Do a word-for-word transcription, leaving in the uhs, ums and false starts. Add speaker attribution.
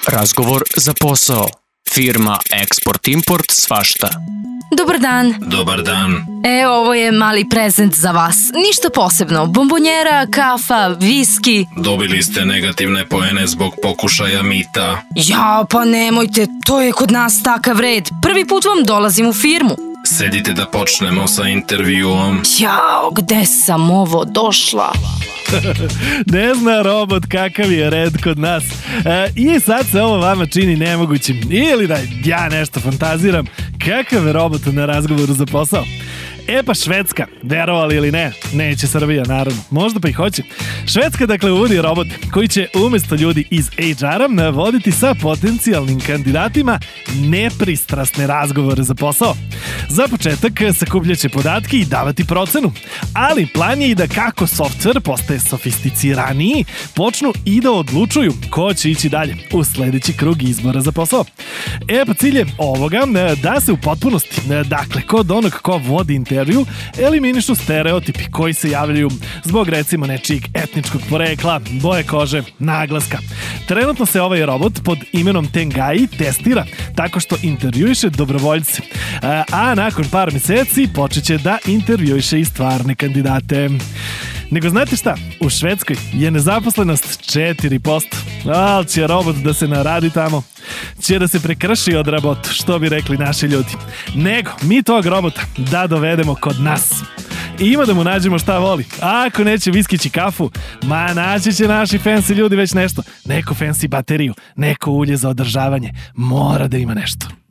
Speaker 1: Razgovor za posao. Firma Export Import svašta.
Speaker 2: Dobar dan.
Speaker 3: Dobar dan.
Speaker 2: E, ovo je mali prezent za vas. Ništa posebno. Bombonjera, kafa, viski.
Speaker 3: Dobili ste negativne poene zbog pokušaja mita.
Speaker 2: Ja, pa nemojte. To je kod nas takav red. Prvi put vam dolazim u firmu.
Speaker 3: Sedite da počnemo sa intervjuom.
Speaker 2: Jao, gde sam ovo došla?
Speaker 4: Ne zna robot kakav je red kod nas. E, I sad se ovo vama čini nemogućim. Ili da ja nešto fantaziram. Kakav je robot na razgovoru za posao? E pa Švedska, verovali ili ne, neće Srbija naravno, možda pa i hoće. Švedska dakle uvodi robot koji će umjesto ljudi iz H R-a voditi sa potencijalnim kandidatima nepristrasne razgovore za posao. Za početak sakupljaće podatke i davati procenu, ali plan je i da kako softver postaje sofisticiraniji, počnu i da odlučuju ko će ići dalje u sljedeći krug izbora za posao. E pa cilj je ovoga da se u potpunosti, dakle kod onog ko vodi intervju, eliminišu stereotipi koji se javljaju zbog recimo nečijeg etničkog porekla, boje kože, naglaska. Trenutno se ovaj robot pod imenom Tengai testira tako što intervjuiše dobrovoljce, a nakon par mjeseci počeće da intervjuiše i stvarne kandidate. Nego znate šta, u Švedskoj je nezaposlenost četiri posto, ali će robot da se naradi tamo, će da se prekrši od rabotu, što bi rekli naši ljudi. Nego, mi tog robota da dovedemo kod nas. I ima da mu nađemo šta voli. A ako neće viskići kafu, ma naći će naši fancy ljudi već nešto. Neko fancy bateriju, neko ulje za održavanje. Mora da ima nešto.